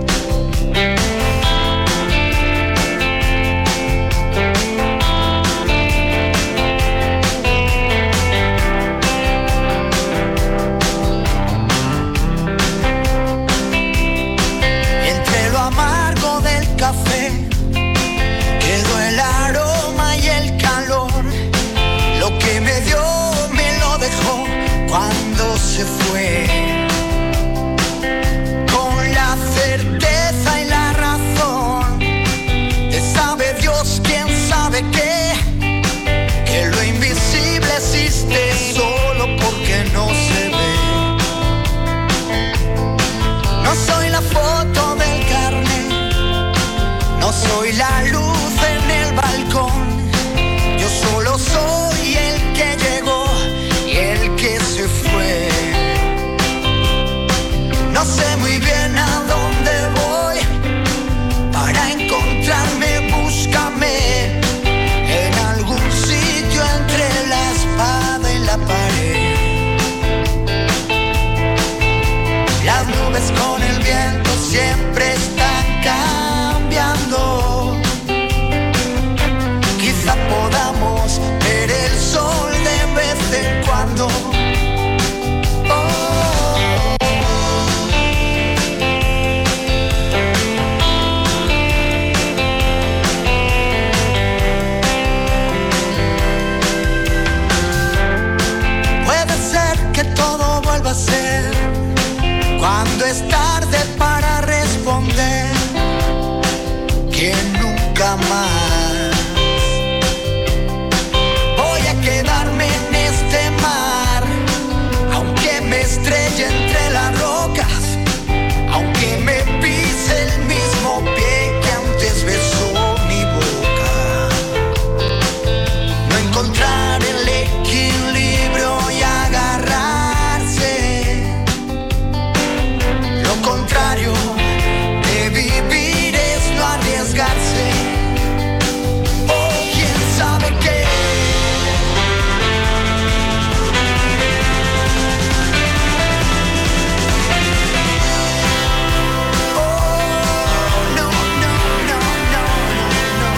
Quedó el aroma y el calor, lo que me dio me lo dejó cuando se fue, con la certeza y la razón de sabe Dios quién sabe qué, que lo invisible existe solo porque no se ve. No soy la foto del carnet, no soy la luz en el balcón, yo solo soy el que llegó y el que se fue. No sé muy bien a dónde voy, para encontrarme búscame en algún sitio entre la espada y la pared. Las nubes con el viento siempre están cambiando. Quizá podamos ver el sol de vez en cuando. Puede ser que todo vuelva a ser cuando es tarde para responder, que nunca más voy a quedarme en este mar, aunque me estrelle entre las rocas, aunque me pise el mismo pie que antes besó mi boca. No encontrar el equilibrio y agarrarse, lo contrario de vivir es no arriesgarse. Oh, quién sabe qué. Oh, no, no, no, no, no.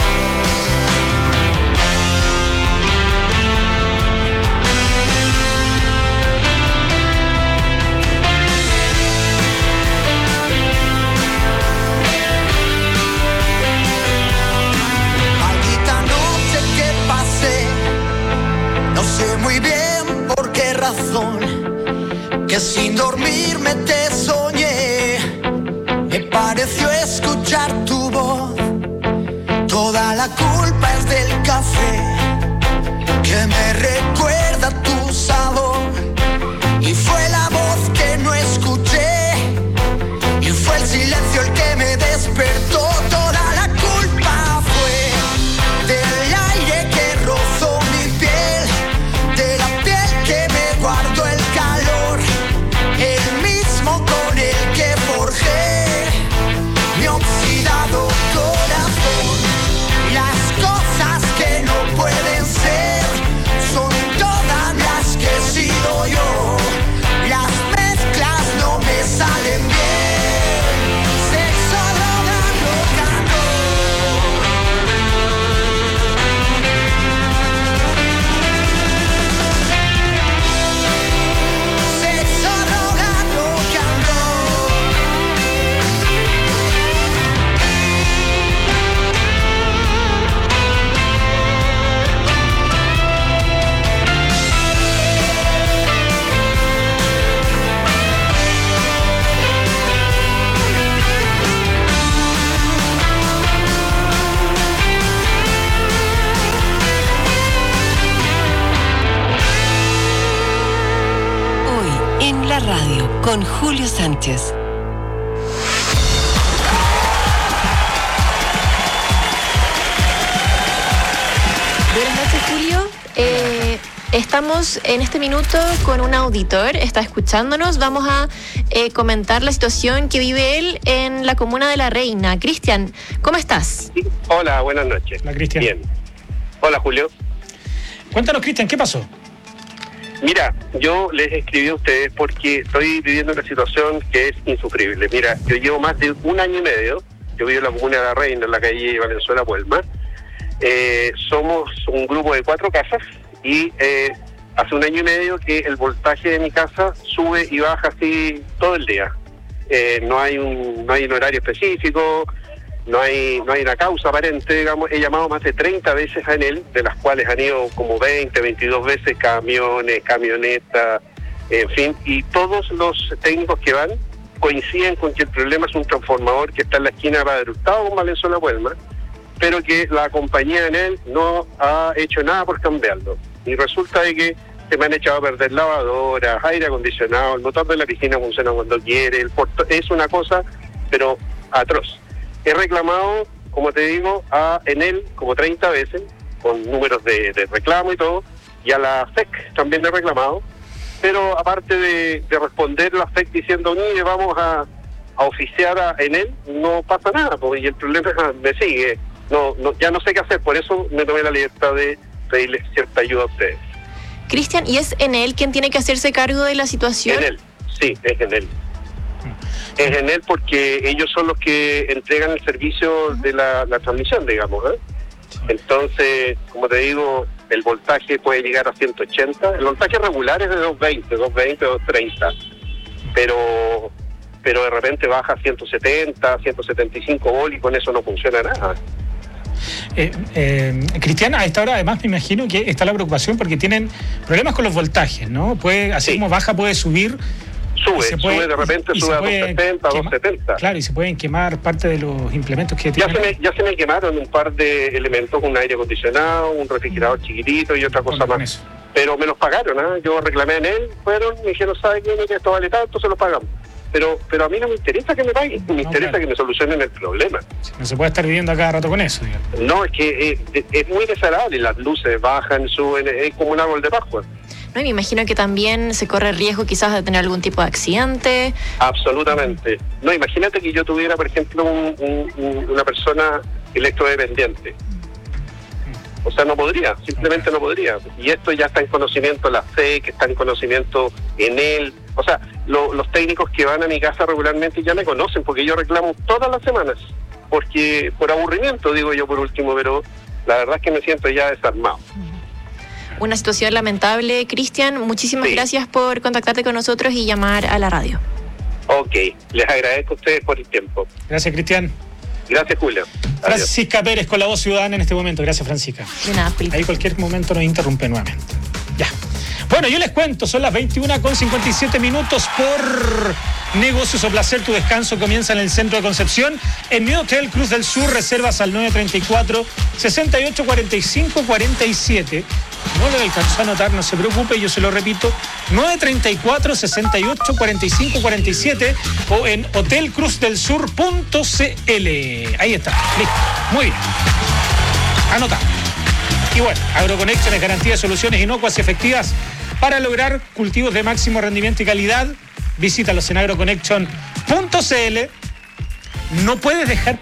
Maldita noche que pasé, no sé muy bien por qué razón, que sin dormirme te soñé. Me pareció escuchar tu voz toda la la culpa es del café, que me recuerda tu sabor. Y fue la voz que no escuché, y fue el silencio el que me despertó. Toda la culpa fue del aire que rozó mi piel, de la piel que me guardó el calor, el mismo con el que forjé mi oxidado corazón. Las cosas que no pueden ser son todas las que he sido yo. Las mezclas no me salen bien. Sexo, droga, rock and roll. Sexo, droga, rock and roll. Hoy en la radio con Julio Sánchez. Buenas noches, Julio. Estamos en este minuto con un auditor, está escuchándonos. Vamos a comentar la situación que vive él en la comuna de La Reina. Cristian, ¿cómo estás? Hola, buenas noches. Hola, Cristian. Bien. Hola, Julio. Cuéntanos, Cristian, ¿qué pasó? Mira, yo les escribí a ustedes porque estoy viviendo una situación que es insufrible. Mira, yo llevo más de 1 año y medio, yo vivo en la comuna de La Reina, en la calle Valenzuela Puelma. Somos un grupo de 4 casas y hace 1 año y medio que el voltaje de mi casa sube y baja así todo el día. No hay un horario específico, no hay una causa aparente, digamos. He llamado más de 30 veces a Enel, de las cuales han ido como 22 veces camiones, camionetas, en fin, y todos los técnicos que van coinciden con que el problema es un transformador que está en la esquina de Padre Hurtado con Valenzuela Puelma, pero que la compañía Enel no ha hecho nada por cambiarlo. Y resulta de que se me han echado a perder lavadoras, aire acondicionado, el motor de la piscina funciona cuando quiere, es una cosa, pero atroz. He reclamado, como te digo, a Enel como 30 veces, con números de reclamo y todo, y a la FEC también he reclamado, pero aparte de responder la FEC diciendo, mire, vamos a oficiar a Enel, no pasa nada, y el problema me sigue. Ya no sé qué hacer, por eso me tomé la libertad de pedirles cierta ayuda a ustedes. Cristian, ¿y es Enel quien tiene que hacerse cargo de la situación? Enel, sí, es Enel. Es Enel porque ellos son los que entregan el servicio de la transmisión, digamos, ¿eh? Entonces, como te digo, el voltaje puede llegar a 180. El voltaje regular es de 220, 230. Pero de repente baja a 170, 175 volt y con eso no funciona nada. Cristian, a esta hora además me imagino que está la preocupación porque tienen problemas con los voltajes, ¿no? Así como baja puede subir. Sube de repente, sube a 270, 270. Claro, y se pueden quemar parte de los implementos que tienen. Ya se me quemaron un par de elementos, un aire acondicionado, un refrigerador chiquitito y otra cosa más. Eso. Pero me los pagaron, ¿eh? Yo reclamé en él, me dijeron, ¿sabe qué? Que esto vale tanto, se lo pagamos. Pero a mí no me interesa que me paguen, me interesa que me solucionen el problema. No se puede estar viviendo a cada rato con eso, digamos. No, es que es muy desagradable, las luces bajan, suben, es como un árbol de Pascua. No, y me imagino que también se corre el riesgo quizás de tener algún tipo de accidente. Absolutamente. No, imagínate que yo tuviera, por ejemplo, una persona electrodependiente. O sea, no podría, simplemente no podría. Y esto ya está en conocimiento la FEC, está en conocimiento Enel. O sea, los técnicos que van a mi casa regularmente ya me conocen, porque yo reclamo todas las semanas. Porque por aburrimiento, digo yo por último, pero la verdad es que me siento ya desarmado. Una situación lamentable. Cristian, muchísimas gracias por contactarte con nosotros y llamar a la radio. Ok, les agradezco a ustedes por el tiempo. Gracias, Cristian. Gracias, Julio. Francisca Pérez con La Voz Ciudadana en este momento. Gracias, Francisca. De nada, Felipe. Ahí cualquier momento nos interrumpe nuevamente. Ya. Bueno, yo les cuento, son las 21:57 por negocios o placer. Tu descanso comienza en el centro de Concepción. En mi Hotel Cruz del Sur, reservas al 934-6845-47. No lo alcanzó a anotar, no se preocupe, yo se lo repito. 934-6845-47 o en hotelcruzdelsur.cl. Ahí está, listo. Muy bien. Anota. Y bueno, AgroConnection es garantía de soluciones inocuas y efectivas para lograr cultivos de máximo rendimiento y calidad. Visítalos en agroconnection.cl. No puedes dejar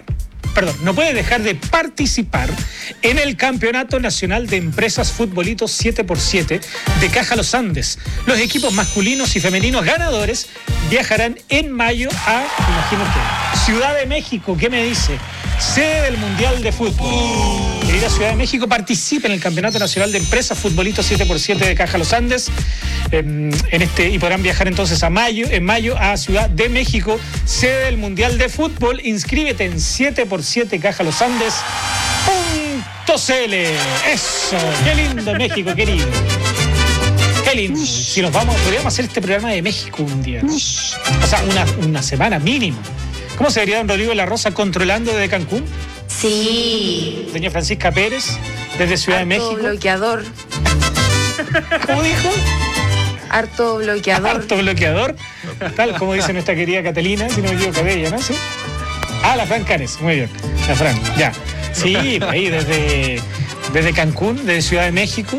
de participar en el Campeonato Nacional de Empresas Futbolitos 7x7 de Caja Los Andes. Los equipos masculinos y femeninos ganadores viajarán en mayo a, imagínate, Ciudad de México. ¿Qué me dice? Sede del Mundial de Fútbol. Querida Ciudad de México, participe en el Campeonato Nacional de Empresas Futbolitos 7x7 de Caja Los Andes. Y podrán viajar entonces en mayo a Ciudad de México, sede del Mundial de Fútbol. Inscríbete en 7x7 Caja Los Andes.cl. Eso, qué lindo México, querido. Qué lindo. Si nos vamos, podríamos hacer este programa de México un día. O sea, una semana mínimo. ¿Cómo se vería don Rodrigo de la Rosa controlando desde Cancún? Sí. Doña Francisca Pérez, desde Ciudad de México. Bloqueador. ¿Cómo dijo? Harto bloqueador. Harto bloqueador. Tal como dice nuestra querida Catalina, si no me equivoco de ella, ¿no? ¿Sí? La Fran Canes. Muy bien. La Fran, ya. Sí, ahí desde Cancún, desde Ciudad de México.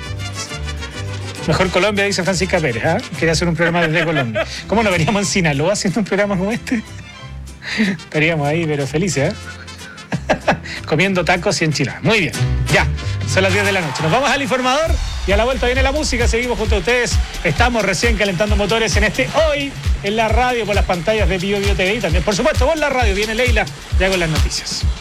Mejor Colombia, dice Francisca Pérez. Quería hacer un programa desde Colombia. ¿Cómo no veníamos en Sinaloa haciendo un programa como este? Estaríamos ahí, pero felices, comiendo tacos y enchiladas. Muy bien, ya, son las 10 de la noche. Nos vamos al informador y a la vuelta viene la música. Seguimos junto a ustedes. Estamos recién calentando motores en hoy en la radio por las pantallas de Bio Bio TV y también, por supuesto, por la radio. Viene Leila ya con las noticias.